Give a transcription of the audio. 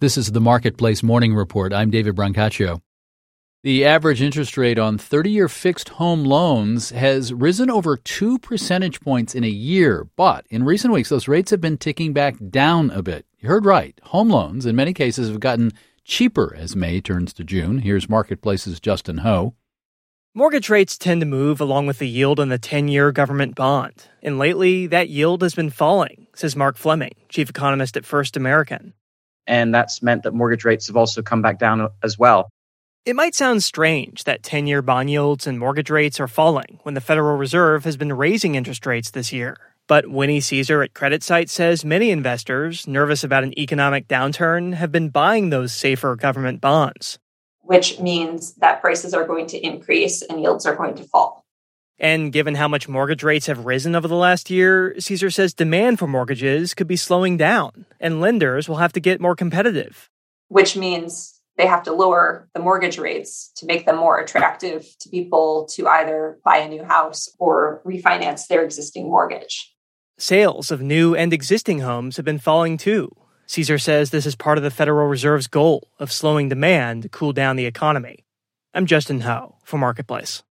This is the Marketplace Morning Report. I'm David Brancaccio. The average interest rate on 30-year fixed home loans has risen over 2 percentage points in a year. But in recent weeks, those rates have been ticking back down a bit. You heard right. Home loans, in many cases, have gotten cheaper as May turns to June. Here's Marketplace's Justin Ho. Mortgage rates tend to move along with the yield on the 10-year government bond. And lately, that yield has been falling, says Mark Fleming, chief economist at First American. And that's meant that mortgage rates have also come back down as well. It might sound strange that 10-year bond yields and mortgage rates are falling when the Federal Reserve has been raising interest rates this year. But Winnie Caesar at CreditSight says many investors, nervous about an economic downturn, have been buying those safer government bonds. Which means that prices are going to increase and yields are going to fall. And given how much mortgage rates have risen over the last year, Caesar says demand for mortgages could be slowing down, and lenders will have to get more competitive. Which means they have to lower the mortgage rates to make them more attractive to people to either buy a new house or refinance their existing mortgage. Sales of new and existing homes have been falling too. Caesar says this is part of the Federal Reserve's goal of slowing demand to cool down the economy. I'm Justin Ho for Marketplace.